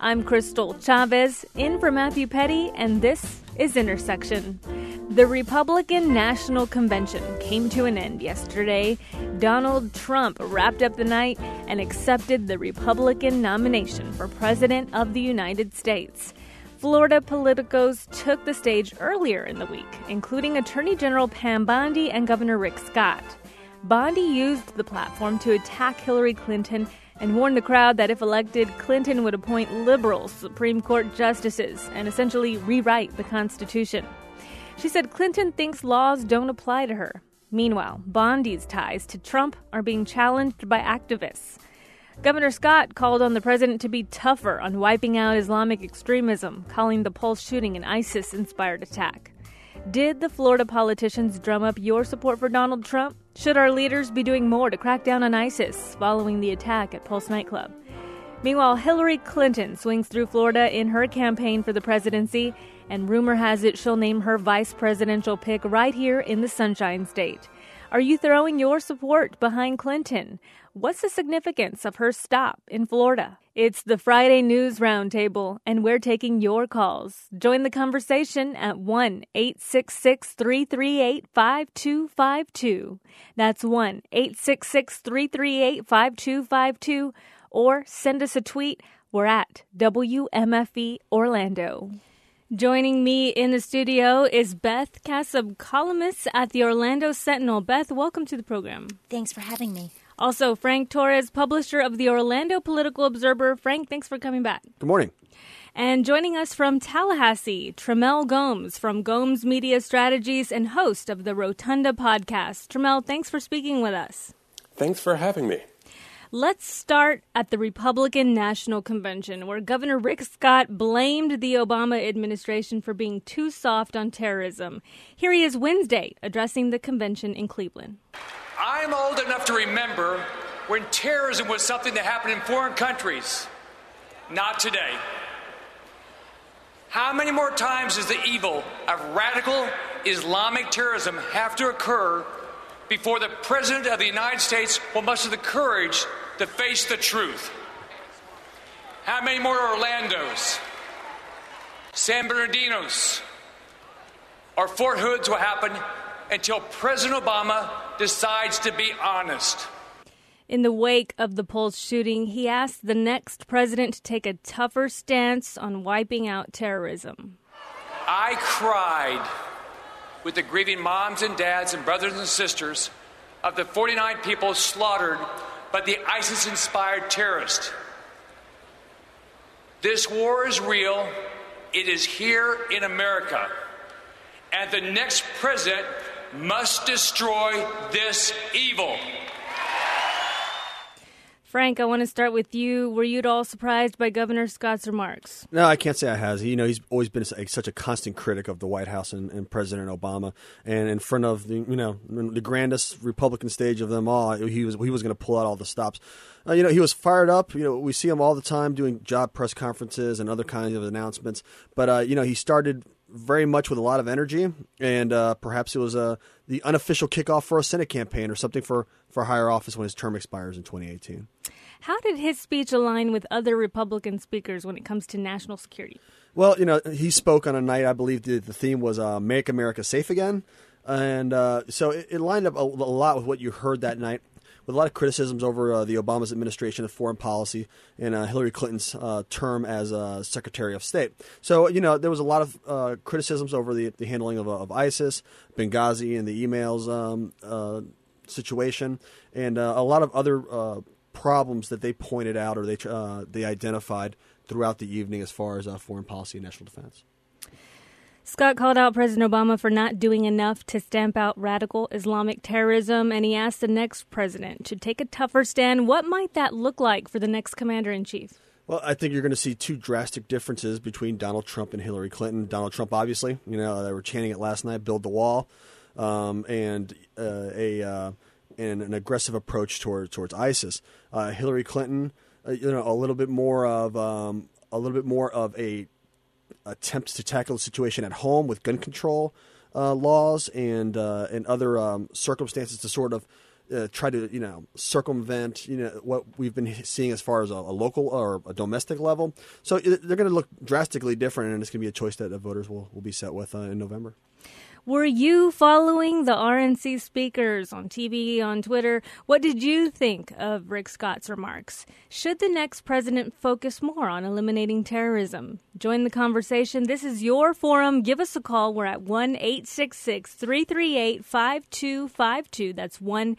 I'm Crystal Chavez, in for Matthew Petty, and this is Intersection. The Republican National Convention came to an end yesterday. Donald Trump wrapped up the night and accepted the Republican nomination for President of the United States. Florida politicos took the stage earlier in the week, including Attorney General Pam Bondi and Governor Rick Scott. Bondi used the platform to attack Hillary Clinton and warned the crowd that if elected, Clinton would appoint liberal Supreme Court justices and essentially rewrite the Constitution. She said Clinton thinks laws don't apply to her. Meanwhile, Bondi's ties to Trump are being challenged by activists. Governor Scott called on the president to be tougher on wiping out Islamic extremism, calling the Pulse shooting an ISIS-inspired attack. Did the Florida politicians drum up your support for Donald Trump? Should our leaders be doing more to crack down on ISIS following the attack at Pulse nightclub? Meanwhile, Hillary Clinton swings through Florida in her campaign for the presidency, and rumor has it she'll name her vice presidential pick right here in the Sunshine State. Are you throwing your support behind Clinton? What's the significance of her stop in Florida? It's the Friday News Roundtable, and we're taking your calls. Join the conversation at 1-866-338-5252. That's 1-866-338-5252. Or send us a tweet. We're at WMFE Orlando. Joining me in the studio is Beth Kasub, columnist at the Orlando Sentinel. Beth, welcome to the program. Thanks for having me. Also, Frank Torres, publisher of the Orlando Political Observer. Frank, thanks for coming back. Good morning. And joining us from Tallahassee, Tremel Gomes from Gomes Media Strategies and host of the Rotunda podcast. Tremel, thanks for speaking with us. Thanks for having me. Let's start at the Republican National Convention, where Governor Rick Scott blamed the Obama administration for being too soft on terrorism. Here he is Wednesday, addressing the convention in Cleveland. I'm old enough to remember when terrorism was something that happened in foreign countries. Not today. How many more times does the evil of radical Islamic terrorism have to occur before the President of the United States will muster the courage to face the truth? How many more Orlandos, San Bernardinos, or Fort Hoods will happen until President Obama decides to be honest? In the wake of the Pulse shooting, he asked the next president to take a tougher stance on wiping out terrorism. I cried with the grieving moms and dads and brothers and sisters of the 49 people slaughtered by the ISIS-inspired terrorists. This war is real. It is here in America. And the next president must destroy this evil. Frank, I want to start with you. Were you at all surprised by Governor Scott's remarks? No, I can't say I has. He's always been such a constant critic of the White House and President Obama. And in front of the grandest Republican stage of them all, he was going to pull out all the stops. He was fired up. We see him all the time doing job press conferences and other kinds of announcements. But he started very much with a lot of energy, and perhaps it was the unofficial kickoff for a Senate campaign or something for higher office when his term expires in 2018. How did his speech align with other Republican speakers when it comes to national security? Well, he spoke on a night, I believe the theme was Make America Safe Again. And so it lined up a lot with what you heard that night, with a lot of criticisms over the Obama's administration of foreign policy and Hillary Clinton's term as Secretary of State. So, there was a lot of criticisms over the handling of ISIS, Benghazi, and the emails situation, and a lot of other problems that they pointed out or they identified throughout the evening as far as foreign policy and national defense. Scott called out President Obama for not doing enough to stamp out radical Islamic terrorism, and he asked the next president to take a tougher stand. What might that look like for the next commander-in-chief? Well, I think you're going to see two drastic differences between Donald Trump and Hillary Clinton. Donald Trump, obviously, they were chanting it last night, build the wall, and an aggressive approach towards ISIS. Hillary Clinton, a little bit more of a attempts to tackle the situation at home with gun control laws and other circumstances to sort of try to circumvent what we've been seeing as far as a local or a domestic level. So they're going to look drastically different, and it's going to be a choice that the voters will be set with in November. Were you following the RNC speakers on TV, on Twitter? What did you think of Rick Scott's remarks? Should the next president focus more on eliminating terrorism? Join the conversation. This is your forum. Give us a call. We're at 1-866-338-5252. That's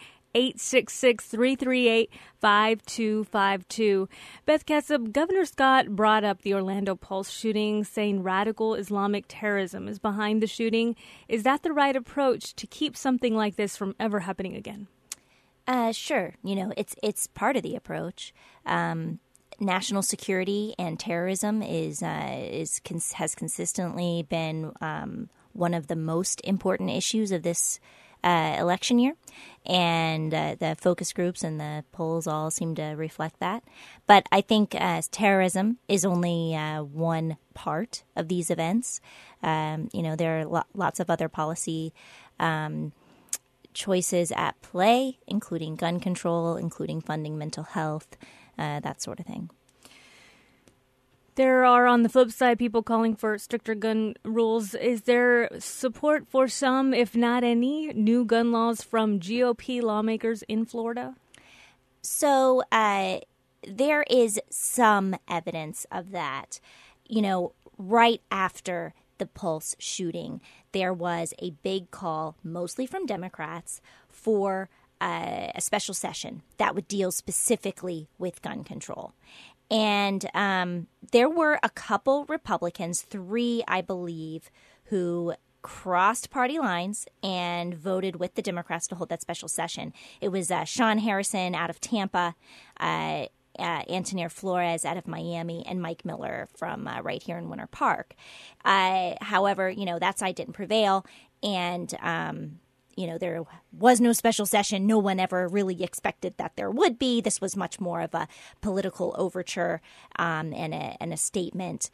1-866-338-5252. Beth Kessep, Governor Scott brought up the Orlando Pulse shooting, saying radical Islamic terrorism is behind the shooting. Is that the right approach to keep something like this from ever happening again? Sure. It's part of the approach. National security and terrorism has consistently been one of the most important issues of this election year, and the focus groups and the polls all seem to reflect that. But I think terrorism is only one part of these events. There are lots of other policy choices at play, including gun control, including funding mental health, that sort of thing. There are, on the flip side, people calling for stricter gun rules. Is there support for some, if not any, new gun laws from GOP lawmakers in Florida? So there is some evidence of that. Right after the Pulse shooting, there was a big call, mostly from Democrats, for a special session that would deal specifically with gun control. And there were a couple Republicans, 3, I believe, who crossed party lines and voted with the Democrats to hold that special session. It was Sean Harrison out of Tampa, Antonio Flores out of Miami, and Mike Miller from right here in Winter Park. However, that side didn't prevail, and there was no special session. No one ever really expected that there would be. This was much more of a political overture and a statement,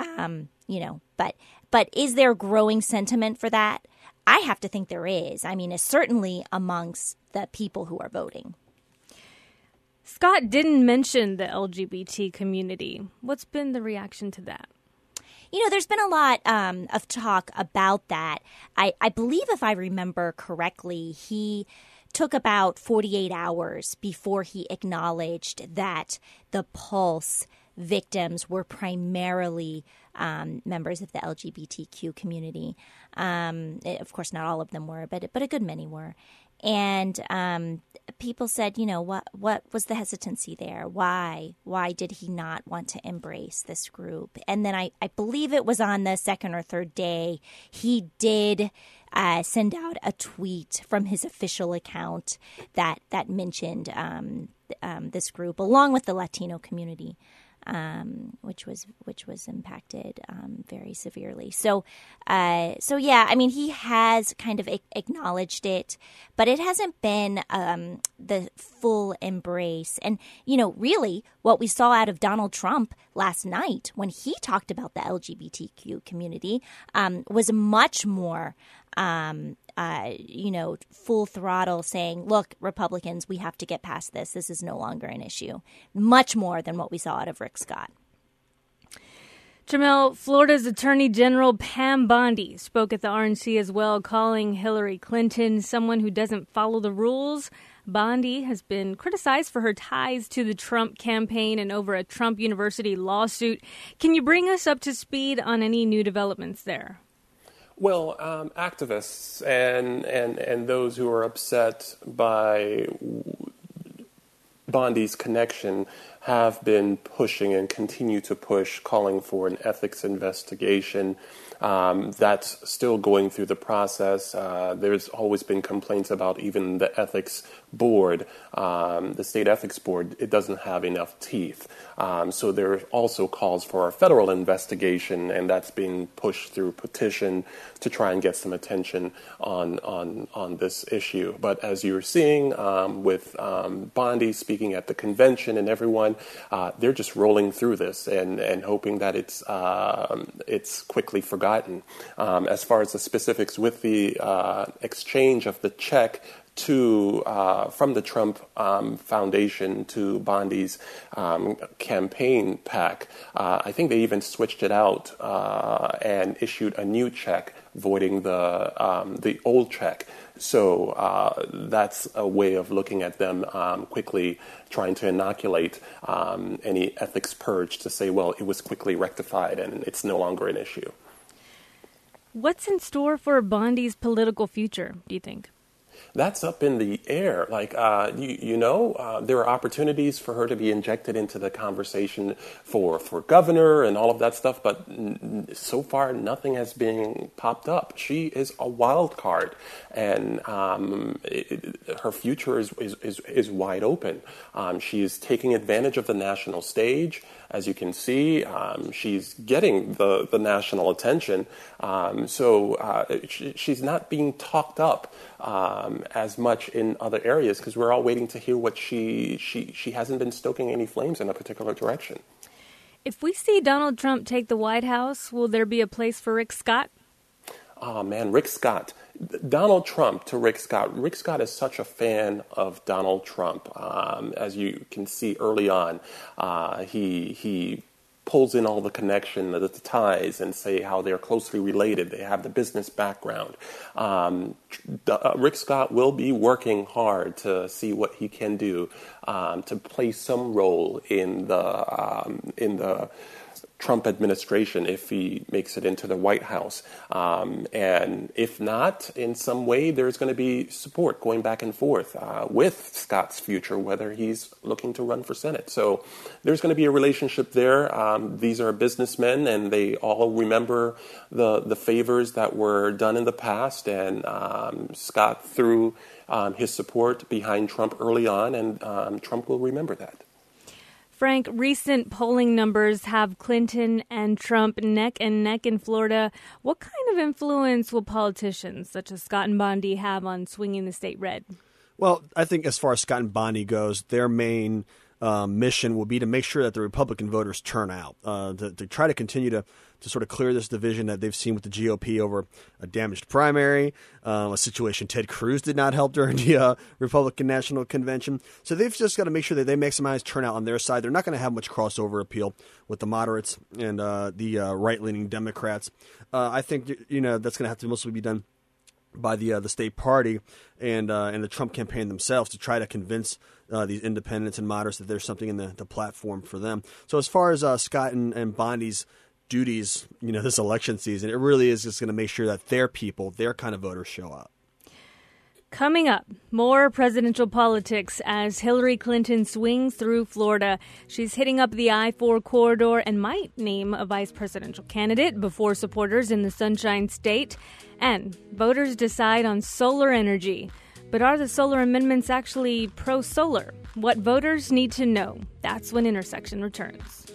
But is there growing sentiment for that? I have to think there is. I mean, it's certainly amongst the people who are voting. Scott didn't mention the LGBT community. What's been the reaction to that? There's been a lot of talk about that. I believe, if I remember correctly, he took about 48 hours before he acknowledged that the Pulse victims were primarily members of the LGBTQ community. Of course, not all of them were, but a good many were. And people said, what was the hesitancy there? Why did he not want to embrace this group? And then I believe it was on the second or third day, he did send out a tweet from his official account that mentioned this group, along with the Latino community. Which was impacted very severely. So yeah, I mean, he has kind of acknowledged it, but it hasn't been the full embrace. And really, what we saw out of Donald Trump last night when he talked about the LGBTQ community was much more. Full throttle saying, look, Republicans, we have to get past this. This is no longer an issue. Much more than what we saw out of Rick Scott. Jamel, Florida's Attorney General Pam Bondi spoke at the RNC as well, calling Hillary Clinton someone who doesn't follow the rules. Bondi has been criticized for her ties to the Trump campaign and over a Trump University lawsuit. Can you bring us up to speed on any new developments there? Well, activists and those who are upset by Bondi's connection have been pushing and continue to push, calling for an ethics investigation. That's still going through the process. There's always been complaints about even the ethics board, the state ethics board. It doesn't have enough teeth. So there are also calls for a federal investigation, and that's being pushed through petition to try and get some attention on this issue. But as you're seeing with Bondi speaking at the convention and everyone, they're just rolling through this and hoping that it's quickly forgotten. As far as the specifics with the exchange of the check from the Trump Foundation to Bondi's campaign PAC. I think they even switched it out and issued a new check, voiding the old check. So that's a way of looking at them quickly trying to inoculate any ethics purge to say, well, it was quickly rectified and it's no longer an issue. What's in store for Bondi's political future, do you think? That's up in the air. Like, there are opportunities for her to be injected into the conversation for governor and all of that stuff, but so far nothing has been popped up. She is a wild card, and her future is wide open. She is taking advantage of the national stage. As you can see, she's getting the national attention. She's not being talked up as much in other areas because we're all waiting to hear what she hasn't been stoking any flames in a particular direction. If we see Donald Trump take the White House, will there be a place for Rick Scott? Oh, man, Rick Scott. Donald Trump to Rick Scott. Rick Scott is such a fan of Donald Trump. As you can see early on, he pulls in all the connection, the ties, and say how they're closely related. They have the business background. Rick Scott will be working hard to see what he can do to play some role in the Trump administration if he makes it into the White House. And if not, in some way, there's going to be support going back and forth with Scott's future, whether he's looking to run for Senate. So there's going to be a relationship there. These are businessmen, and they all remember the favors that were done in the past. And Scott threw his support behind Trump early on, and Trump will remember that. Frank, recent polling numbers have Clinton and Trump neck and neck in Florida. What kind of influence will politicians such as Scott and Bondi have on swinging the state red? Well, I think as far as Scott and Bondi goes, their main mission will be to make sure that the Republican voters turn out, to try to continue to sort of clear this division that they've seen with the GOP over a damaged primary, a situation Ted Cruz did not help during the Republican National Convention. So they've just got to make sure that they maximize turnout on their side. They're not going to have much crossover appeal with the moderates and the right-leaning Democrats. I think that's going to have to mostly be done by the state party and the Trump campaign themselves to try to convince these independents and moderates that there's something in the platform for them. So as far as Scott and Bondi's duties, this election season, it really is just going to make sure that their people, their kind of voters show up. Coming up, more presidential politics as Hillary Clinton swings through Florida. She's hitting up the I-4 corridor and might name a vice presidential candidate before supporters in the Sunshine State. And voters decide on solar energy. But are the solar amendments actually pro-solar? What voters need to know. That's when Intersection returns.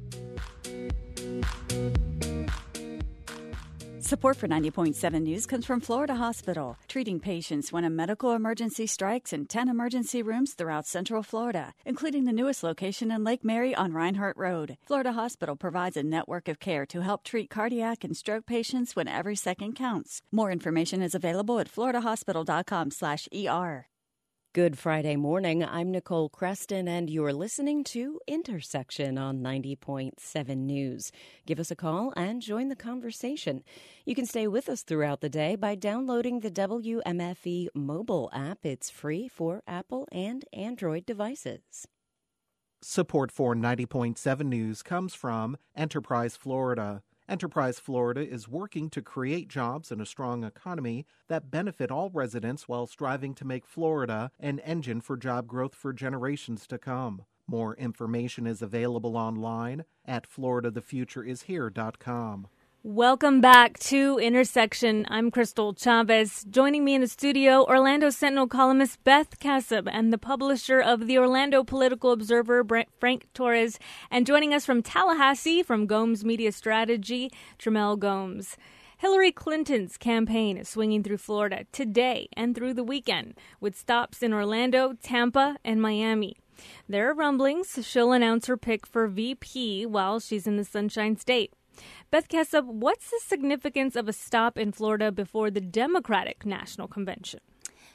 Support for 90.7 News comes from Florida Hospital, treating patients when a medical emergency strikes in 10 emergency rooms throughout Central Florida, including the newest location in Lake Mary on Reinhardt Road. Florida Hospital provides a network of care to help treat cardiac and stroke patients when every second counts. More information is available at floridahospital.com/ER. Good Friday morning. I'm Nicole Creston, and you're listening to Intersection on 90.7 News. Give us a call and join the conversation. You can stay with us throughout the day by downloading the WMFE mobile app. It's free for Apple and Android devices. Support for 90.7 News comes from Enterprise Florida. Enterprise Florida is working to create jobs and a strong economy that benefit all residents while striving to make Florida an engine for job growth for generations to come. More information is available online at floridathefutureishere.com. Welcome back to Intersection. I'm Crystal Chavez. Joining me in the studio, Orlando Sentinel columnist Beth Kasub and the publisher of the Orlando Political Observer, Frank Torres. And joining us from Tallahassee, from Gomes Media Strategy, Tramel Gomes. Hillary Clinton's campaign is swinging through Florida today and through the weekend, with stops in Orlando, Tampa, and Miami. There are rumblings she'll announce her pick for VP while she's in the Sunshine State. Beth Kasub, what's the significance of a stop in Florida before the Democratic National Convention?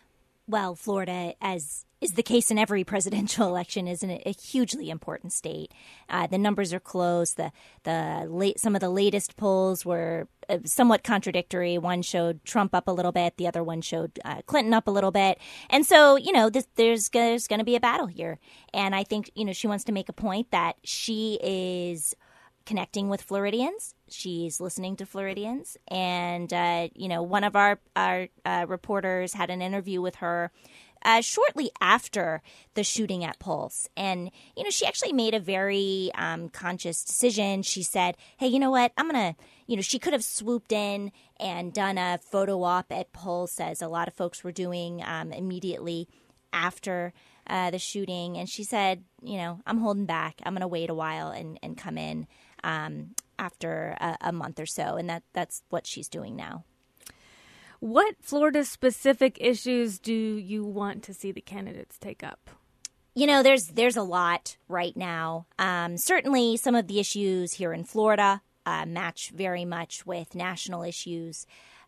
Well, Florida, as is the case in every presidential election, is a hugely important state. The numbers are close. Some of the latest polls were somewhat contradictory. One showed Trump up a little bit. The other one showed Clinton up a little bit. And so, there's going to be a battle here. And I think, she wants to make a point that she is connecting with Floridians. She's listening to Floridians. And, one of our reporters had an interview with her shortly after the shooting at Pulse. And, she actually made a very conscious decision. She said, hey, you know what? I'm going to, she could have swooped in and done a photo op at Pulse, as a lot of folks were doing immediately after the shooting. And she said, I'm holding back. I'm going to wait a while and come in after a month or so. And that's what she's doing now. What Florida-specific issues do you want to see the candidates take up? There's a lot right now. Certainly some of the issues here in Florida match very much with national issues.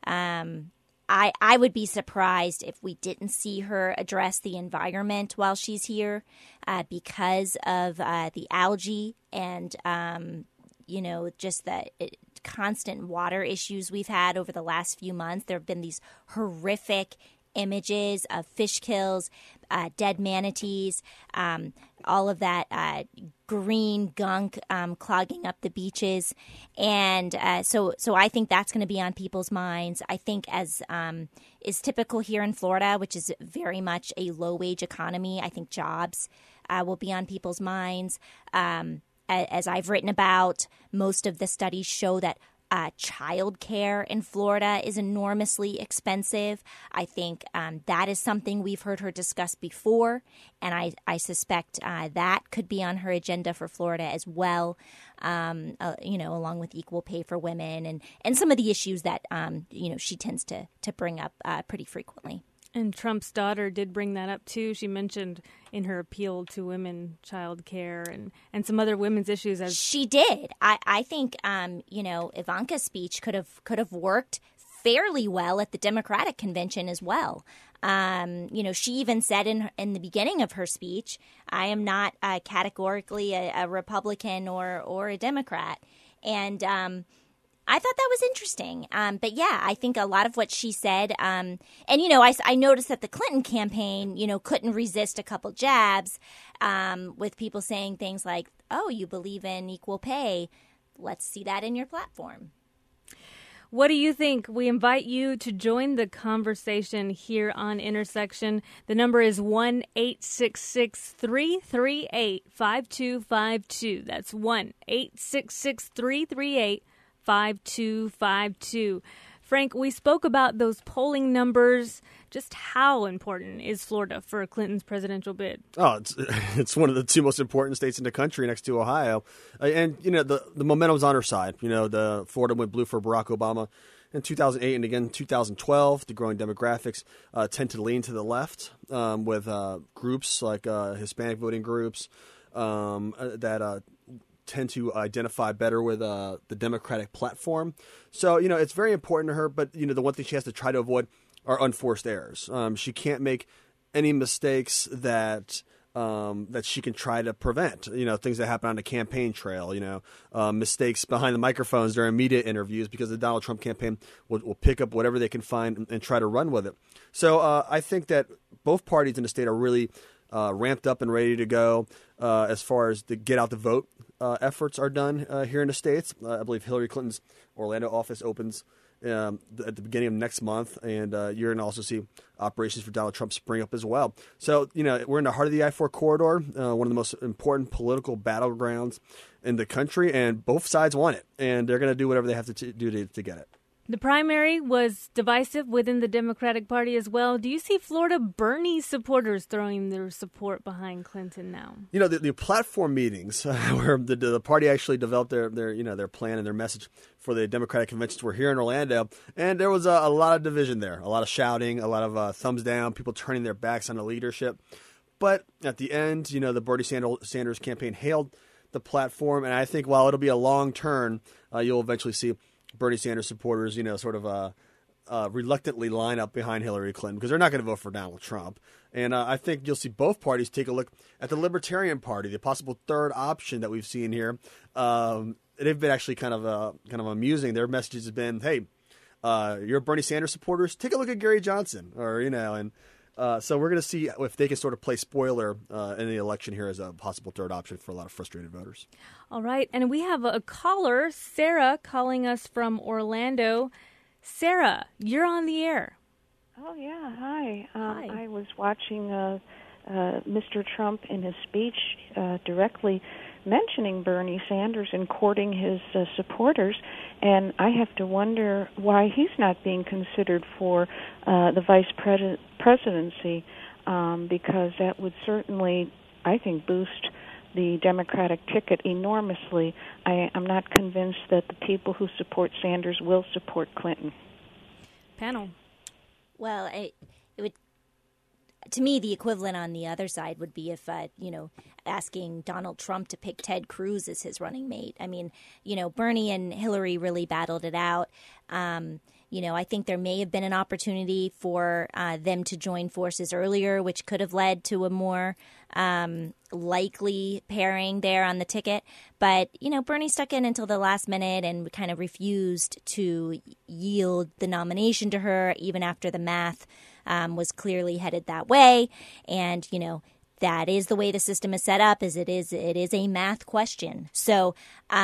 I would be surprised if we didn't see her address the environment while she's here because of the algae and, just the constant water issues we've had over the last few months. There have been these horrific images of fish kills, dead manatees, all of that green gunk clogging up the beaches. And so I think that's going to be on people's minds. I think as is typical here in Florida, which is very much a low-wage economy, I think jobs will be on people's minds. As I've written about, most of the studies show that child care in Florida is enormously expensive. I think that is something we've heard her discuss before, and I suspect that could be on her agenda for Florida as well, along with equal pay for women and some of the issues that, she tends to bring up pretty frequently. And Trump's daughter did bring that up, too. She mentioned in her appeal to women child care and some other women's issues. She did. I think, Ivanka's speech could have worked fairly well at the Democratic convention as well. She even said in the beginning of her speech, I am not categorically a Republican or a Democrat. And I thought that was interesting. But yeah, I think a lot of what she said, I noticed that the Clinton campaign, couldn't resist a couple jabs with people saying things like, oh, you believe in equal pay. Let's see that in your platform. What do you think? We invite you to join the conversation here on Intersection. The number is 1-866-338-5252. That's 1-866-338-5252. Frank, we spoke about those polling numbers. Just how important is Florida for Clinton's presidential bid? Oh, it's one of the two most important states in the country next to Ohio. And, the momentum's on her side. The Florida went blue for Barack Obama in 2008 and again in 2012. The growing demographics tend to lean to the left with groups like Hispanic voting groups that tend to identify better with the Democratic platform. So, it's very important to her. But, the one thing she has to try to avoid are unforced errors. She can't make any mistakes that she can try to prevent. Things that happen on the campaign trail. Mistakes behind the microphones during media interviews, because the Donald Trump campaign will pick up whatever they can find and try to run with it. So I think that both parties in the state are really ramped up and ready to go as far as the get out the vote efforts are done here in the States. I believe Hillary Clinton's Orlando office opens at the beginning of next month, and you're going to also see operations for Donald Trump spring up as well. So, we're in the heart of the I-4 corridor, one of the most important political battlegrounds in the country, and both sides want it, and they're going to do whatever they have to do to get it. The primary was divisive within the Democratic Party as well. Do you see Florida Bernie supporters throwing their support behind Clinton now? The platform meetings where the party actually developed their plan and their message for the Democratic conventions were here in Orlando, and there was a lot of division there, a lot of shouting, a lot of thumbs down, people turning their backs on the leadership. But at the end, the Bernie Sanders campaign hailed the platform, and I think while it'll be a long turn, you'll eventually see Bernie Sanders supporters, sort of reluctantly line up behind Hillary Clinton because they're not going to vote for Donald Trump. And I think you'll see both parties take a look at the Libertarian Party, the possible third option that we've seen here. They've been actually kind of amusing. Their message has been, hey, you're Bernie Sanders supporters, take a look at Gary Johnson, so we're going to see if they can sort of play spoiler in the election here as a possible third option for a lot of frustrated voters. All right, and we have a caller, Sarah, calling us from Orlando. Sarah, you're on the air. Oh, yeah, hi. Hi. I was watching Mr. Trump in his speech directly mentioning Bernie Sanders and courting his supporters, and I have to wonder why he's not being considered for the vice presidency, because that would certainly, I think, boost the Democratic ticket enormously. I'm not convinced that the people who support Sanders will support Clinton. Panel. Well, it would, to me, the equivalent on the other side would be if, asking Donald Trump to pick Ted Cruz as his running mate. I mean, Bernie and Hillary really battled it out. I think there may have been an opportunity for them to join forces earlier, which could have led to a more likely pairing there on the ticket. But, Bernie stuck in until the last minute and kind of refused to yield the nomination to her, even after the math was clearly headed that way. And, that is the way the system is set up. It is a math question. So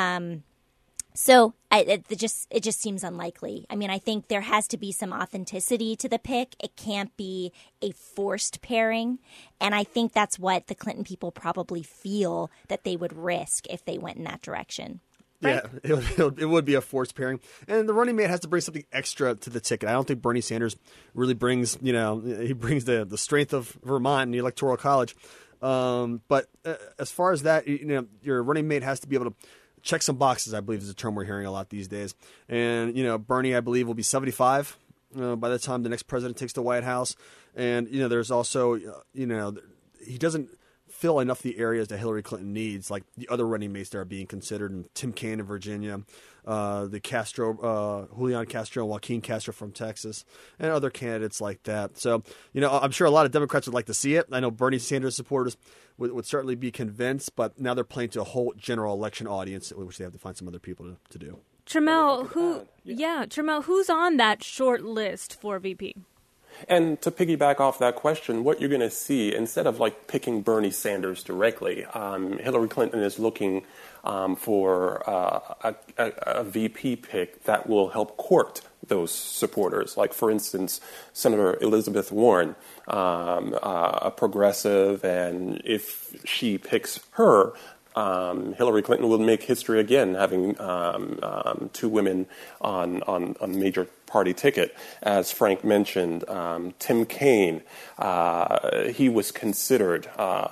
it just seems unlikely. I mean, I think there has to be some authenticity to the pick. It can't be a forced pairing. And I think that's what the Clinton people probably feel that they would risk if they went in that direction. Right? Yeah, it would be a forced pairing. And the running mate has to bring something extra to the ticket. I don't think Bernie Sanders really brings, he brings the strength of Vermont and the Electoral College. But as far as that, your running mate has to be able to check some boxes, I believe is a term we're hearing a lot these days. And, Bernie, I believe, will be 75 by the time the next president takes the White House. And, there's also, he doesn't fill enough of the areas that Hillary Clinton needs, like the other running mates that are being considered, and Tim Kaine in Virginia, the Julian Castro, Joaquin Castro from Texas, and other candidates like that. So, I'm sure a lot of Democrats would like to see it. I know Bernie Sanders supporters would certainly be convinced, but now they're playing to a whole general election audience, which they have to find some other people to do. Tramel, who's on that short list for VP? And to piggyback off that question, what you're going to see, instead of picking Bernie Sanders directly, Hillary Clinton is looking for a VP pick that will help court those supporters. Like, for instance, Senator Elizabeth Warren, a progressive, and if she picks her, Hillary Clinton will make history again, having two women on a major party ticket. As Frank mentioned, Tim Kaine, he was considered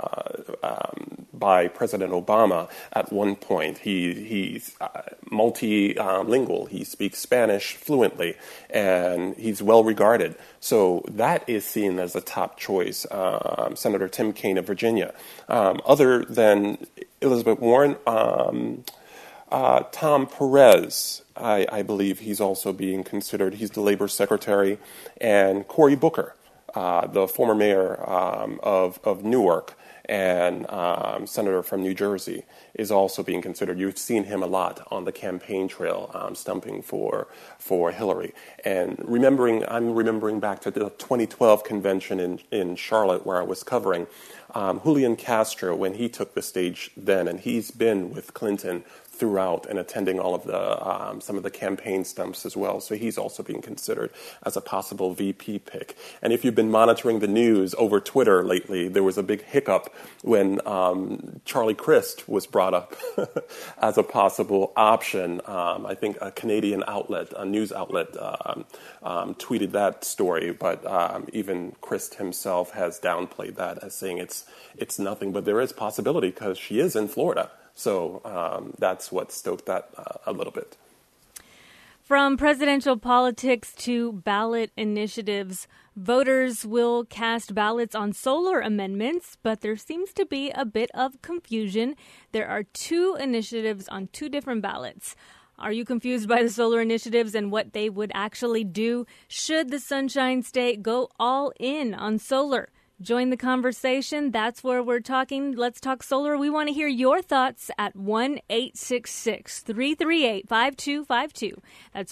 by President Obama at one point. He's multilingual. He speaks Spanish fluently, and he's well regarded. So that is seen as a top choice. Senator Tim Kaine of Virginia. Other than Elizabeth Warren, Tom Perez, I believe he's also being considered. He's the labor secretary. And Cory Booker, the former mayor of Newark and senator from New Jersey, is also being considered. You've seen him a lot on the campaign trail, stumping for Hillary. And I'm remembering back to the 2012 convention in Charlotte, where I was covering Julian Castro when he took the stage then, and he's been with Clinton throughout and attending all of the some of the campaign stumps as well. So he's also being considered as a possible VP pick. And if you've been monitoring the news over Twitter lately, there was a big hiccup when Charlie Crist was brought up as a possible option. I think a Canadian outlet, a news outlet, tweeted that story, but even Crist himself has downplayed that as saying it's nothing. But there is possibility because she is in Florida. So that's what stoked that a little bit. From presidential politics to ballot initiatives, voters will cast ballots on solar amendments, but there seems to be a bit of confusion. There are two initiatives on two different ballots. Are you confused by the solar initiatives and what they would actually do? Should the Sunshine State go all in on solar? Join the conversation. That's where we're talking. Let's talk solar. We want to hear your thoughts at 1-866-338-5252. That's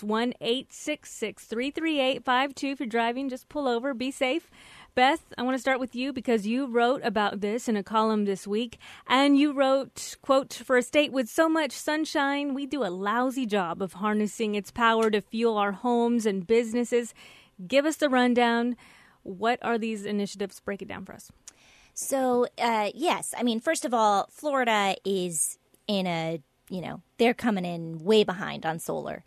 1-866-338-5252. If you're driving, just pull over. Be safe. Beth, I want to start with you because you wrote about this in a column this week. And you wrote, quote, "For a state with so much sunshine, we do a lousy job of harnessing its power to fuel our homes and businesses." Give us the rundown. What are these initiatives? Break it down for us. So, yes. I mean, first of all, Florida is in they're coming in way behind on solar.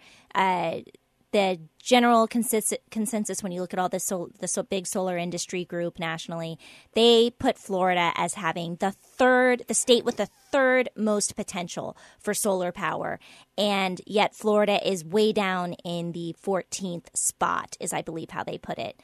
The general consensus when you look at all the big solar industry group nationally, they put Florida as having the state with the third most potential for solar power. And yet Florida is way down in the 14th spot, is I believe how they put it.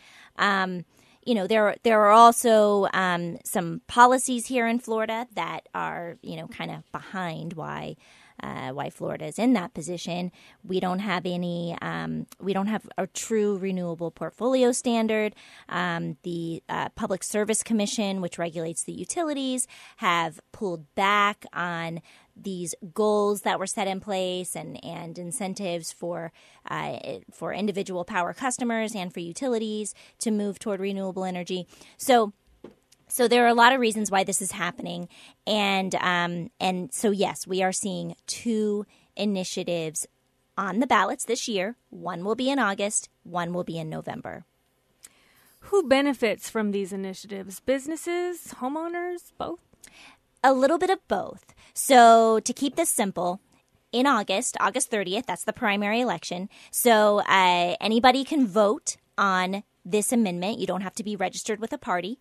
There are also some policies here in Florida that are, kind of behind why Florida is in that position. We don't have we don't have a true renewable portfolio standard. The Public Service Commission, which regulates the utilities, have pulled back on these goals that were set in place and incentives for individual power customers and for utilities to move toward renewable energy. So there are a lot of reasons why this is happening, and so yes, we are seeing two initiatives on the ballots this year. One will be in August, one will be in November. Who benefits from these initiatives? Businesses, homeowners, both? A little bit of both. So to keep this simple, in August 30th, that's the primary election. So anybody can vote on this amendment. You don't have to be registered with a party.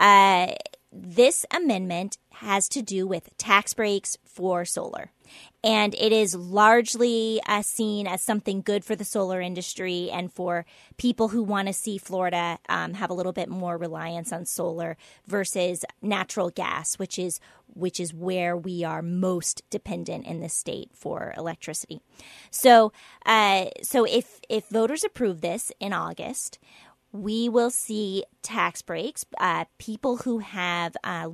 This amendment has to do with tax breaks for solar. And it is largely seen as something good for the solar industry and for people who want to see Florida have a little bit more reliance on solar versus natural gas, which is where we are most dependent in this state for electricity. So if voters approve this in August, we will see tax breaks. People who have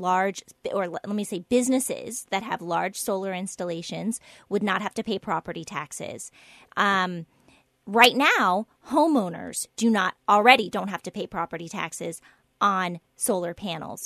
businesses that have large solar installations would not have to pay property taxes. Right now, homeowners don't have to pay property taxes on solar panels.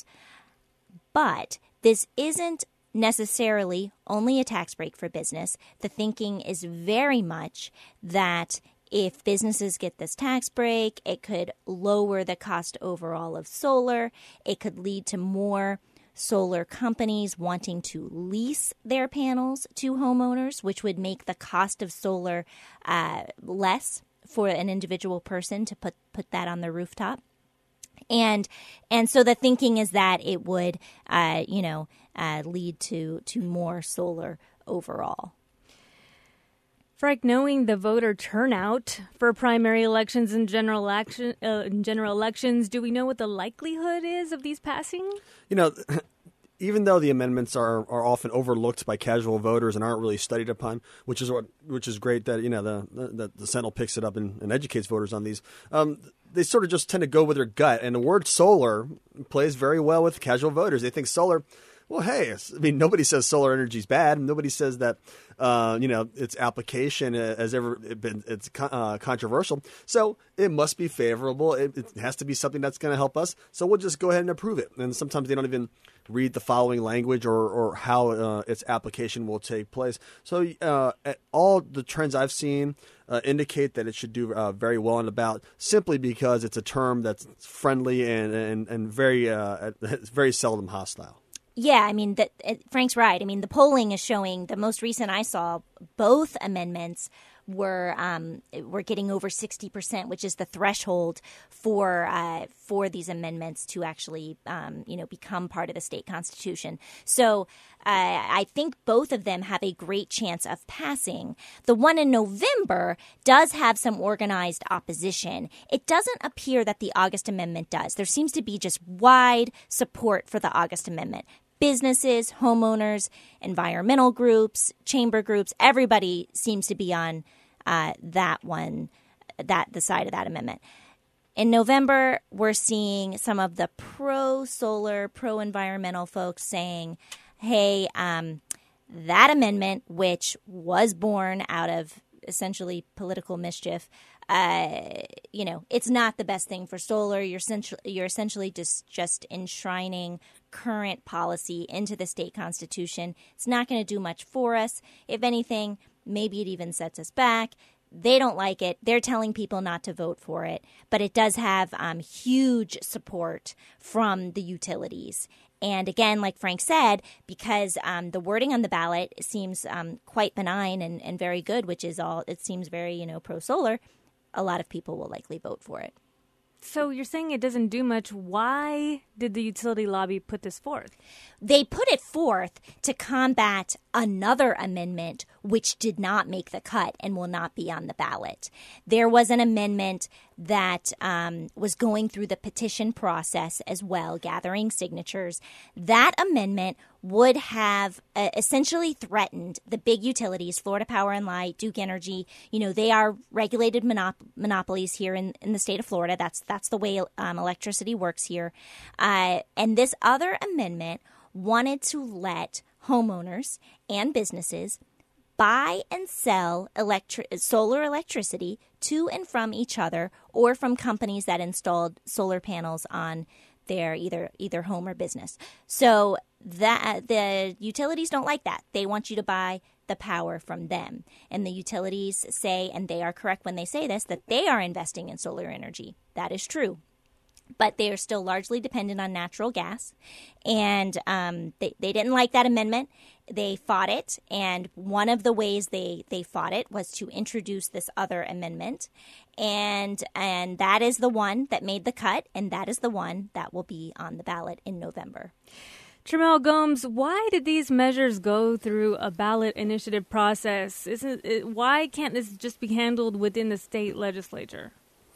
But this isn't necessarily only a tax break for business. The thinking is very much that if businesses get this tax break, it could lower the cost overall of solar. It could lead to more solar companies wanting to lease their panels to homeowners, which would make the cost of solar less for an individual person to put that on the rooftop. And so the thinking is that it would, lead to more solar overall. Frank, knowing the voter turnout for primary elections and general elections, do we know what the likelihood is of these passing? Even though the amendments are often overlooked by casual voters and aren't really studied upon, which is great that the Sentinel picks it up and educates voters on these. They sort of just tend to go with their gut, and the word solar plays very well with casual voters. They think solar. Well, hey, nobody says solar energy is bad. Nobody says that, its application has ever been controversial. So it must be favorable. It has to be something that's going to help us. So we'll just go ahead and approve it. And sometimes they don't even read the following language or how its application will take place. So all the trends I've seen indicate that it should do very well on the ballot, simply because it's a term that's friendly and very very seldom hostile. Yeah, Frank's right. The polling is showing, the most recent I saw, both amendments were getting over 60%, which is the threshold for these amendments to actually become part of the state constitution. So I think both of them have a great chance of passing. The one in November does have some organized opposition. It doesn't appear that the August Amendment does. There seems to be just wide support for the August Amendment. businesses, homeowners, environmental groups, chamber groups, everybody seems to be on the side of that amendment. In November, we're seeing some of the pro-solar, pro-environmental folks saying, hey, that amendment, which was born out of essentially political mischief, it's not the best thing for solar. You're essentially just enshrining current policy into the state constitution. It's not going to do much for us. If anything, maybe it even sets us back. They don't like it. They're telling people not to vote for it. But it does have huge support from the utilities. And again, like Frank said, because the wording on the ballot seems quite benign and very good, which is all, it seems very, pro-solar, a lot of people will likely vote for it. So you're saying it doesn't do much. Why did the utility lobby put this forth? They put it forth to combat another amendment which did not make the cut and will not be on the ballot. There was an amendment that was going through the petition process as well, gathering signatures. That amendment would have essentially threatened the big utilities, Florida Power and Light, Duke Energy. They are regulated monopolies here in the state of Florida. That's the way electricity works here. And this other amendment wanted to let homeowners and businesses buy and sell solar electricity to and from each other or from companies that installed solar panels on their either home or business. So that the utilities don't like that. They want you to buy the power from them. And the utilities say, and they are correct when they say this, that they are investing in solar energy. That is true. But they are still largely dependent on natural gas. And they didn't like that amendment. They fought it. And one of the ways they fought it was to introduce this other amendment. And that is the one that made the cut. And that is the one that will be on the ballot in November. Tramel Gomes, why did these measures go through a ballot initiative process? Why can't this just be handled within the state legislature?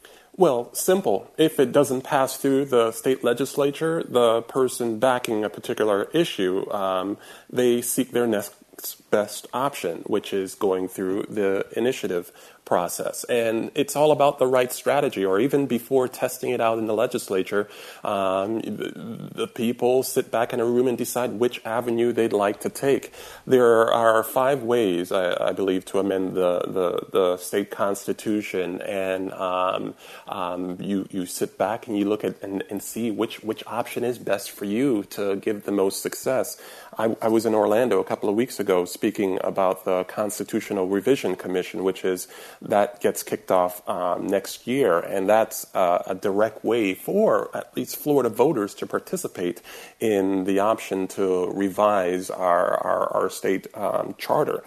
Well, simple. If it doesn't pass through the state legislature, the person backing a particular issue, they seek their next best option, which is going through the initiative process. And it's all about the right strategy, or even before testing it out in the legislature, the people sit back in a room and decide which avenue they'd like to take. There are 5 ways, I believe, to amend the state constitution, and you sit back and you look at and see which option is best for you to give the most success. I was in Orlando a couple of weeks ago speaking about the Constitutional Revision Commission, which is that gets kicked off next year, and that's a direct way for at least Florida voters to participate in the option to revise our state charter.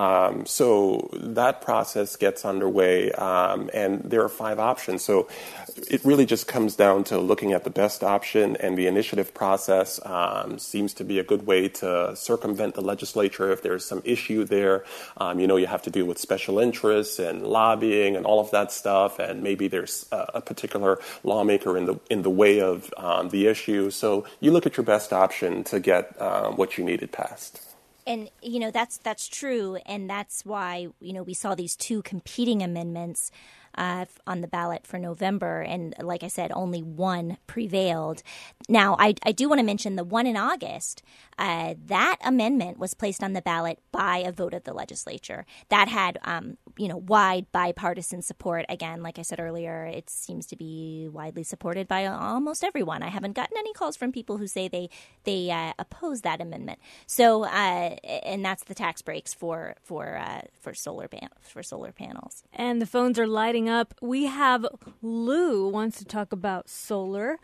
So that process gets underway, and there are 5 options. So it really just comes down to looking at the best option, and the initiative process seems to be a good way to circumvent the legislature if there's some issue there. You have to deal with special interests and lobbying and all of that stuff, and maybe there's a particular lawmaker in the way of the issue. So you look at your best option to get what you needed passed. And, that's true, and that's why, we saw these 2 competing amendments on the ballot for November. And like I said, only one prevailed. Now, I do want to mention the one in August. That amendment was placed on the ballot by a vote of the legislature. That had, wide bipartisan support. Again, like I said earlier, it seems to be widely supported by almost everyone. I haven't gotten any calls from people who say they oppose that amendment. So, and that's the tax breaks for solar panels. And the phones are lighting up. We have Lou wants to talk about solar.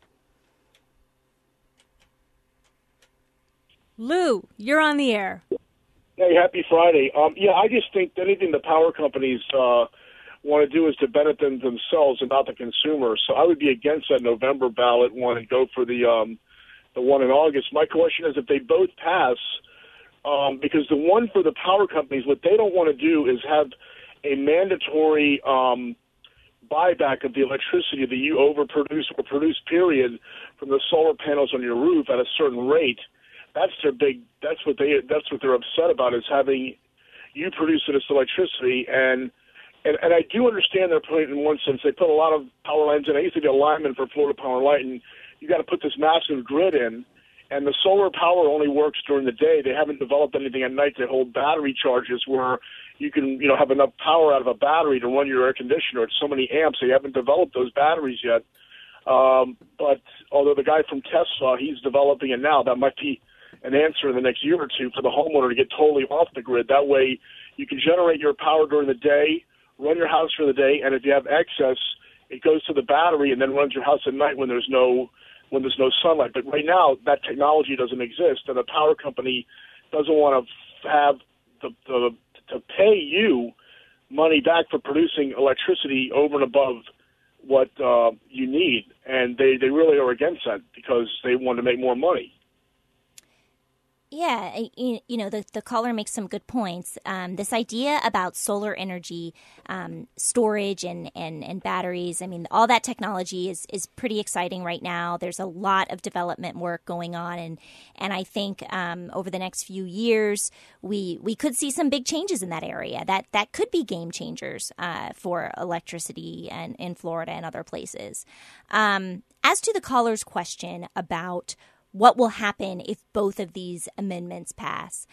Lou, you're on the air. Hey, happy Friday. I just think that anything the power companies want to do is to benefit themselves and not the consumer. So I would be against that November ballot one and go for the one in August. My question is if they both pass, because the one for the power companies, what they don't want to do is have a mandatory buyback of the electricity that you overproduce or produce, period, from the solar panels on your roof at a certain rate. That's what they're upset about, is having you produce this electricity. And I do understand their point in one sense. They put a lot of power lines in. I used to be a lineman for Florida Power and Light, and you got to put this massive grid in. And the solar power only works during the day. They haven't developed anything at night to hold battery charges where you can, have enough power out of a battery to run your air conditioner. It's so many amps. They haven't developed those batteries yet. But although the guy from Tesla, he's developing it now, that might be an answer in the next year or two for the homeowner to get totally off the grid. That way you can generate your power during the day, run your house for the day, and if you have excess, it goes to the battery and then runs your house at night when there's no sunlight. But right now, that technology doesn't exist, and the power company doesn't want to have to pay you money back for producing electricity over and above what you need, and they really are against that because they want to make more money. Yeah, the caller makes some good points. This idea about solar energy storage and batteries, I mean, all that technology is pretty exciting right now. There's a lot of development work going on, and I think over the next few years, we could see some big changes in that area. That could be game changers for electricity and in Florida and other places. As to the caller's question about what will happen if both of these amendments pass?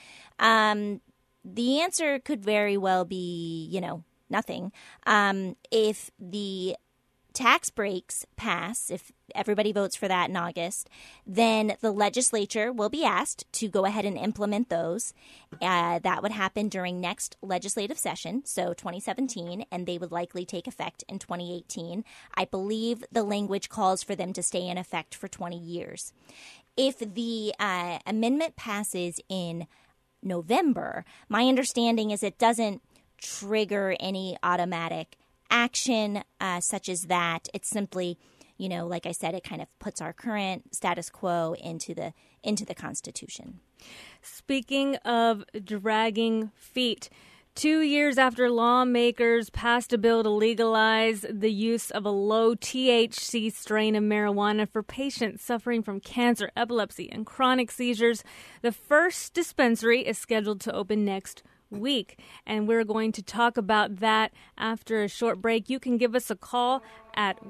The answer could very well be, nothing. If the tax breaks pass, if everybody votes for that in August, then the legislature will be asked to go ahead and implement those. That would happen during next legislative session, so 2017, and they would likely take effect in 2018. I believe the language calls for them to stay in effect for 20 years. If the amendment passes in November, my understanding is it doesn't trigger any automatic action such as that. It's simply, like I said, it kind of puts our current status quo into the Constitution. Speaking of dragging feet, 2 years after lawmakers passed a bill to legalize the use of a low THC strain of marijuana for patients suffering from cancer, epilepsy, and chronic seizures, the first dispensary is scheduled to open next week. And we're going to talk about that after a short break. You can give us a call at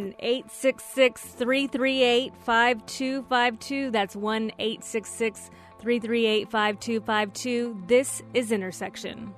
1-866-338-5252. That's 1-866-338-5252. This is Intersection.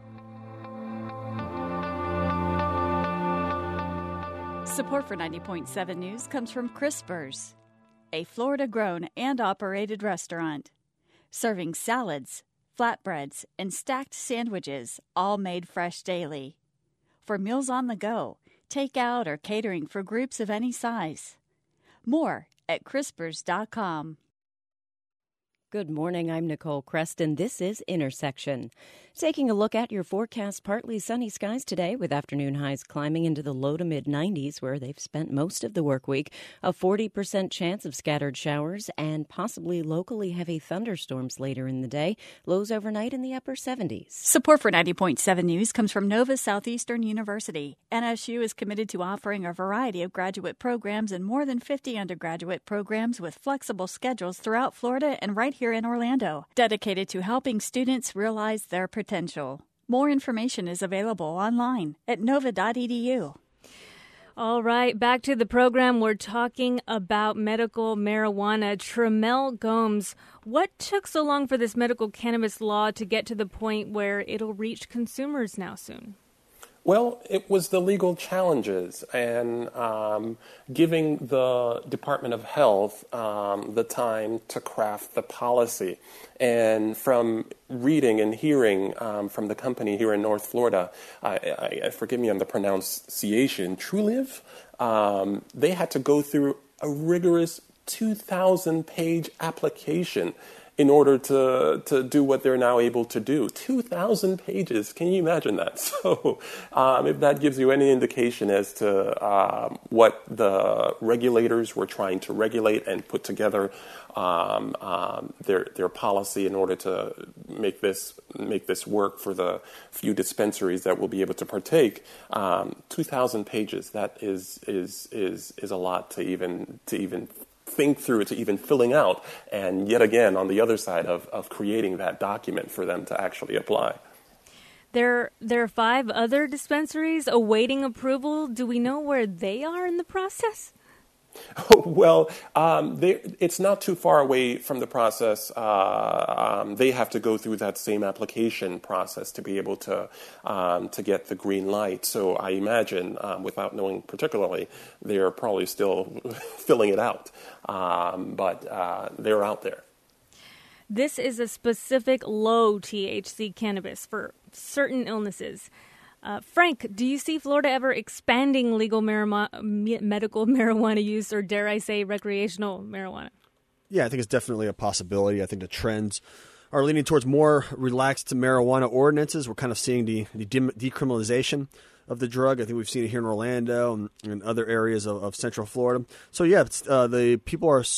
Support for 90.7 News comes from Crispers, a Florida-grown and operated restaurant, serving salads, flatbreads, and stacked sandwiches, all made fresh daily. For meals on the go, takeout, or catering for groups of any size. More at crispers.com. Good morning, I'm Nicole Creston. This is Intersection. Taking a look at your forecast, partly sunny skies today with afternoon highs climbing into the low to mid-90s where they've spent most of the work week. A 40% chance of scattered showers and possibly locally heavy thunderstorms later in the day. Lows overnight in the upper 70s. Support for 90.7 News comes from Nova Southeastern University. NSU is committed to offering a variety of graduate programs and more than 50 undergraduate programs with flexible schedules throughout Florida and right here in Orlando, dedicated to helping students realize their potential. More information is available online at nova.edu. All right, back to the program. We're talking about medical marijuana. Tremel Gomes, what took so long for this medical cannabis law to get to the point where it'll reach consumers now soon? Well, it was the legal challenges and giving the Department of Health the time to craft the policy. And from reading and hearing from the company here in North Florida, I forgive me on the pronunciation, Trulieve, they had to go through a rigorous 2,000-page application in order to do what they're now able to do. 2,000 pages. Can you imagine that? So if that gives you any indication as to what the regulators were trying to regulate and put together their policy in order to make this work for the few dispensaries that will be able to partake, 2,000 pages. That is a lot to even think through to even filling out, and yet again on the other side of creating that document for them to actually apply. There are 5 other dispensaries awaiting approval. Do we know where they are in the process? Well, it's not too far away from the process. They have to go through that same application process to be able to get the green light. So I imagine, without knowing particularly, they're probably still filling it out. But they're out there. This is a specific low THC cannabis for certain illnesses. Frank, do you see Florida ever expanding legal medical marijuana use, or dare I say recreational marijuana? Yeah, I think it's definitely a possibility. I think the trends are leaning towards more relaxed marijuana ordinances. We're kind of seeing the decriminalization of the drug. I think we've seen it here in Orlando and other areas of Central Florida. So, yeah, the people are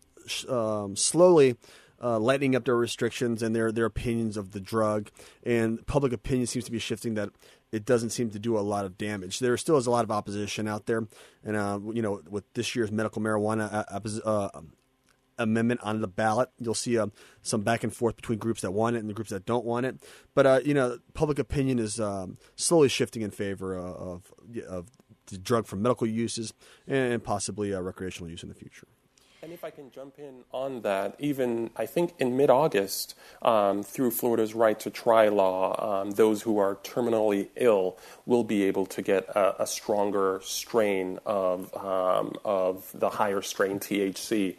slowly lightening up their restrictions and their opinions of the drug. And public opinion seems to be shifting that it doesn't seem to do a lot of damage. There still is a lot of opposition out there. And, with this year's medical marijuana amendment on the ballot, you'll see some back and forth between groups that want it and the groups that don't want it. But, public opinion is slowly shifting in favor of the drug for medical uses and possibly recreational use in the future. And if I can jump in on that, even I think in mid-August, through Florida's Right to Try law, those who are terminally ill will be able to get a stronger strain of the higher strain THC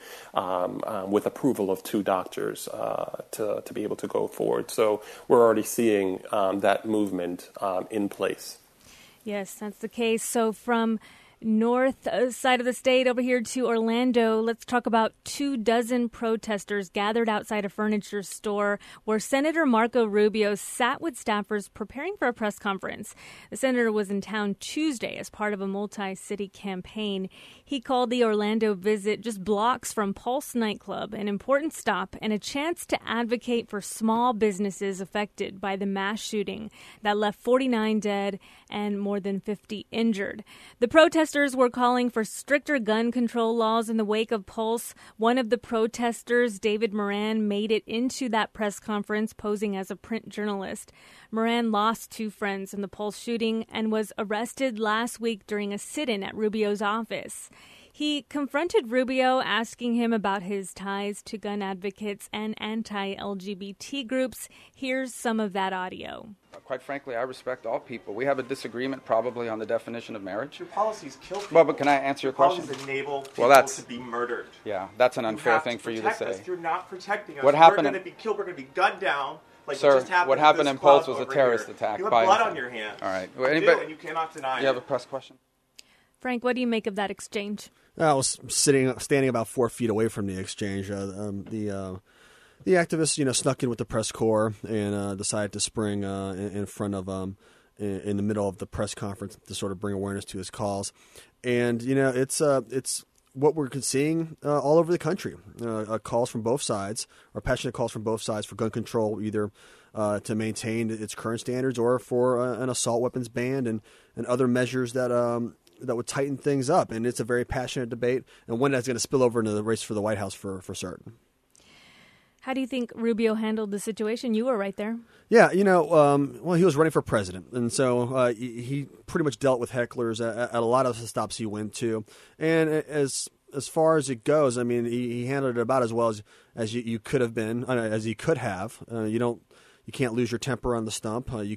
with approval of 2 doctors to be able to go forward. So we're already seeing that movement in place. Yes, that's the case. So from north side of the state over here to Orlando, let's talk about 24 protesters gathered outside a furniture store where Senator Marco Rubio sat with staffers preparing for a press conference. The senator was in town Tuesday as part of a multi-city campaign. He called the Orlando visit just blocks from Pulse nightclub an important stop and a chance to advocate for small businesses affected by the mass shooting that left 49 dead and more than 50 injured. The protesters were calling for stricter gun control laws in the wake of Pulse. One of the protesters, David Moran, made it into that press conference posing as a print journalist. Moran lost 2 friends in the Pulse shooting and was arrested last week during a sit-in at Rubio's office. He confronted Rubio, asking him about his ties to gun advocates and anti-LGBT groups. Here's some of that audio. Quite frankly, I respect all people. We have a disagreement probably on the definition of marriage. Your policies kill people. Well, but can I answer your question? Policies enable people to be murdered. Yeah, that's an unfair thing for you to say. You're not protecting us. What happened? We're going to be killed. We're going to be gunned down. Like Sir, just happened what happened in Pulse was a terrorist attack. You have blood on your hands. All right. Well, and you cannot deny it. You have a press question? Frank, what do you make of that exchange? I was standing about 4 feet away from the exchange. The activists, snuck in with the press corps and decided to spring in front of in the middle of the press conference to sort of bring awareness to his calls. And it's what we're seeing all over the country. Calls from both sides, or passionate calls from both sides for gun control, either to maintain its current standards or for an assault weapons ban and other measures that would tighten things up. And it's a very passionate debate, and one that's going to spill over into the race for the White House for certain. How do you think Rubio handled the situation? You were right there. Yeah, well, he was running for president, and so he pretty much dealt with hecklers at a lot of the stops he went to. And as far as it goes, I mean, he handled it about as well as you could have been, as he could have. You can't lose your temper on the stump. You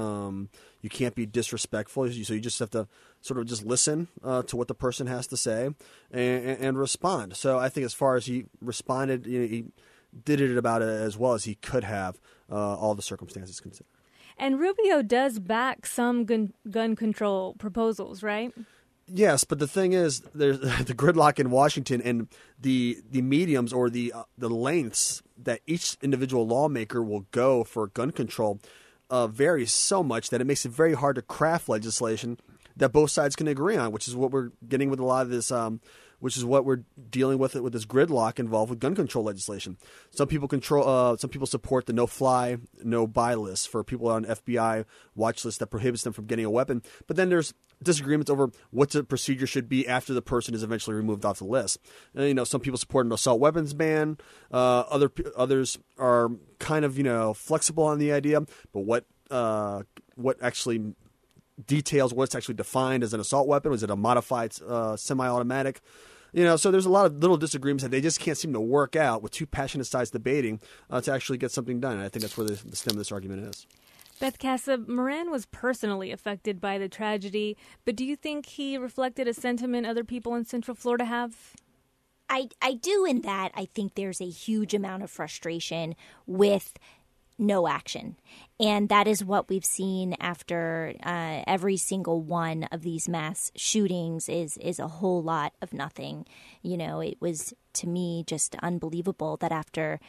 can't be disrespectful. So you just have to sort of just listen to what the person has to say and respond. So I think as far as he responded, he did it about as well as he could have, all the circumstances considered. And Rubio does back some gun control proposals, right? Yes, but the thing is, there's the gridlock in Washington and the mediums or the lengths that each individual lawmaker will go for gun control varies so much that it makes it very hard to craft legislation that both sides can agree on, which is what we're getting with a lot of this which is what we're dealing with this gridlock involved with gun control legislation. Some people support the no-fly, no-buy list for people on FBI watch list that prohibits them from getting a weapon. But then there's disagreements over what the procedure should be after the person is eventually removed off the list. And, some people support an assault weapons ban. Others are kind of flexible on the idea, but what actually details what's actually defined as an assault weapon? Was it a modified semi-automatic? So there's a lot of little disagreements that they just can't seem to work out with two passionate sides debating to actually get something done. And I think that's where the stem of this argument is. Beth Casa, Moran was personally affected by the tragedy, but do you think he reflected a sentiment other people in Central Florida have? I do in that I think there's a huge amount of frustration with no action. And that is what we've seen after every single one of these mass shootings is a whole lot of nothing. It was, to me, just unbelievable that after,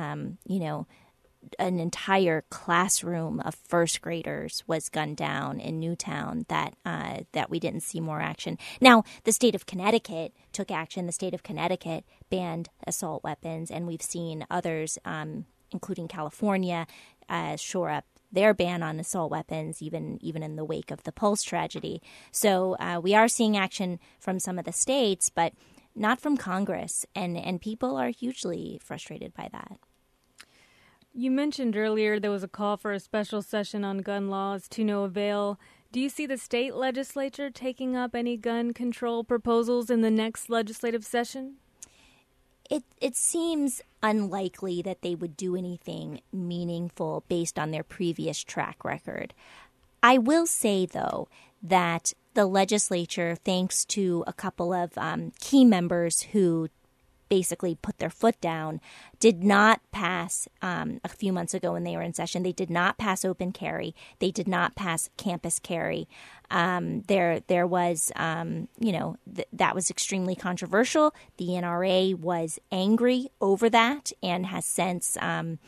an entire classroom of first graders was gunned down in Newtown, that we didn't see more action. Now, the state of Connecticut took action. The state of Connecticut banned assault weapons, and we've seen others, including California, shore up their ban on assault weapons, even in the wake of the Pulse tragedy. So we are seeing action from some of the states, but not from Congress, and people are hugely frustrated by that. You mentioned earlier there was a call for a special session on gun laws to no avail. Do you see the state legislature taking up any gun control proposals in the next legislative session? It seems unlikely that they would do anything meaningful based on their previous track record. I will say, though, that the legislature, thanks to a couple of key members who basically put their foot down, did not pass a few months ago when they were in session. They did not pass open carry. They did not pass campus carry. There was, that was extremely controversial. The NRA was angry over that and has since,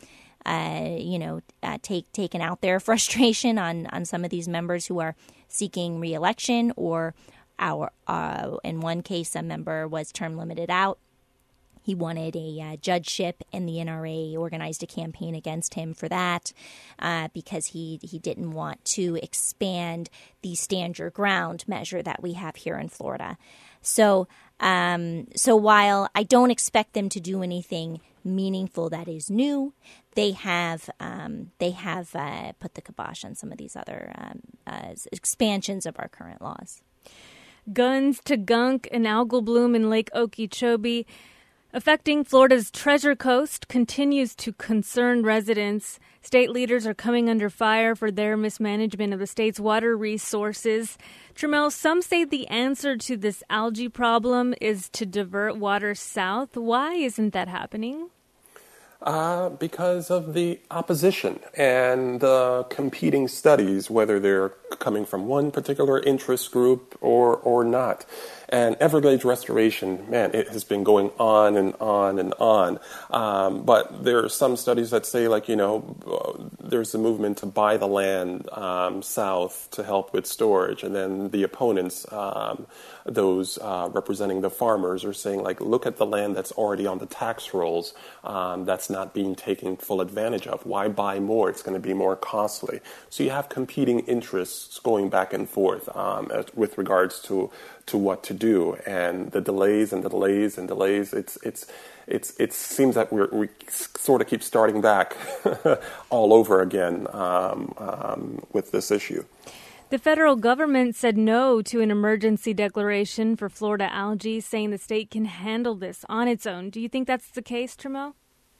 taken out their frustration on some of these members who are seeking re-election, or in one case, a member was term limited out. He wanted a judgeship, and the NRA organized a campaign against him for that because he didn't want to expand the stand your ground measure that we have here in Florida. So while I don't expect them to do anything meaningful that is new, they have put the kibosh on some of these other expansions of our current laws. Guns to gunk and algal bloom in Lake Okeechobee affecting Florida's Treasure Coast continues to concern residents. State leaders are coming under fire for their mismanagement of the state's water resources. Tramel, some say the answer to this algae problem is to divert water south. Why isn't that happening? Because of the opposition and the competing studies, whether they're coming from one particular interest group or not. And Everglades restoration, man, it has been going on and on and on. But there are some studies that say, there's a movement to buy the land south to help with storage. And then the opponents, those representing the farmers, are saying, look at the land that's already on the tax rolls that's not being taken full advantage of. Why buy more? It's going to be more costly. So you have competing interests going back and forth with regards to what to do, and the delays and the delays and delays. It seems that we sort of keep starting back all over again with this issue. The federal government said no to an emergency declaration for Florida algae, saying the state can handle this on its own. Do you think that's the case, Tramel?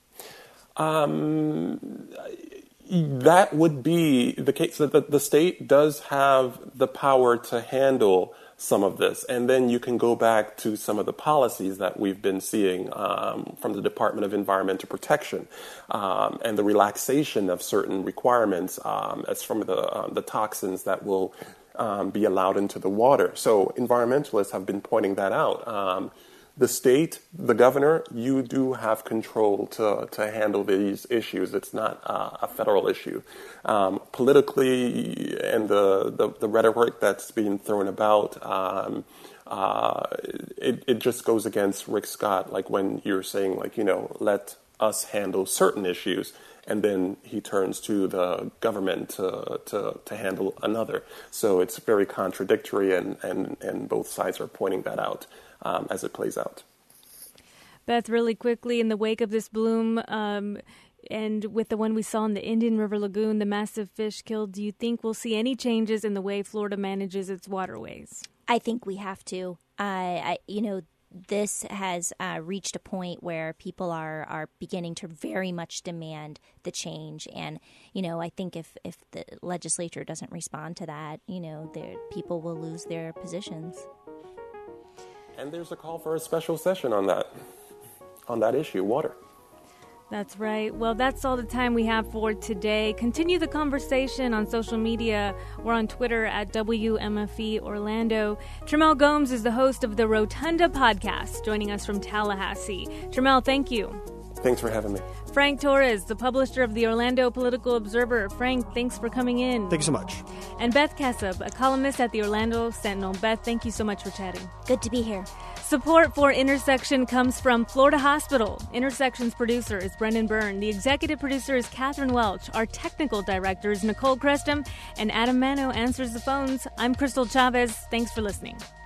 That would be the case. That the state does have the power to handle some of this. And then you can go back to some of the policies that we've been seeing from the Department of Environmental Protection and the relaxation of certain requirements as from the toxins that will be allowed into the water. So environmentalists have been pointing that out. the state, the governor, you do have control to handle these issues. It's not a federal issue. Politically, and the rhetoric that's being thrown about, it just goes against Rick Scott, like when you're saying, like, let us handle certain issues, and then he turns to the government to handle another. So it's very contradictory, and both sides are pointing that out as it plays out. Beth, really quickly, in the wake of this bloom, and with the one we saw in the Indian River Lagoon, the massive fish killed, do you think we'll see any changes in the way Florida manages its waterways? I think we have to. This has reached a point where people are beginning to very much demand the change. And, I think if the legislature doesn't respond to that, people will lose their positions. And there's a call for a special session on that issue, water. That's right. Well, that's all the time we have for today. Continue the conversation on social media. We're on Twitter at WMFE Orlando. Tramel Gomes is the host of the Rotunda podcast, joining us from Tallahassee. Tramel, thank you. Thanks for having me. Frank Torres, the publisher of the Orlando Political Observer. Frank, thanks for coming in. Thank you so much. And Beth Kasub, a columnist at the Orlando Sentinel. Beth, thank you so much for chatting. Good to be here. Support for Intersection comes from Florida Hospital. Intersection's producer is Brendan Byrne. The executive producer is Catherine Welch. Our technical director is Nicole Crestham. And Adam Mano answers the phones. I'm Crystal Chavez. Thanks for listening.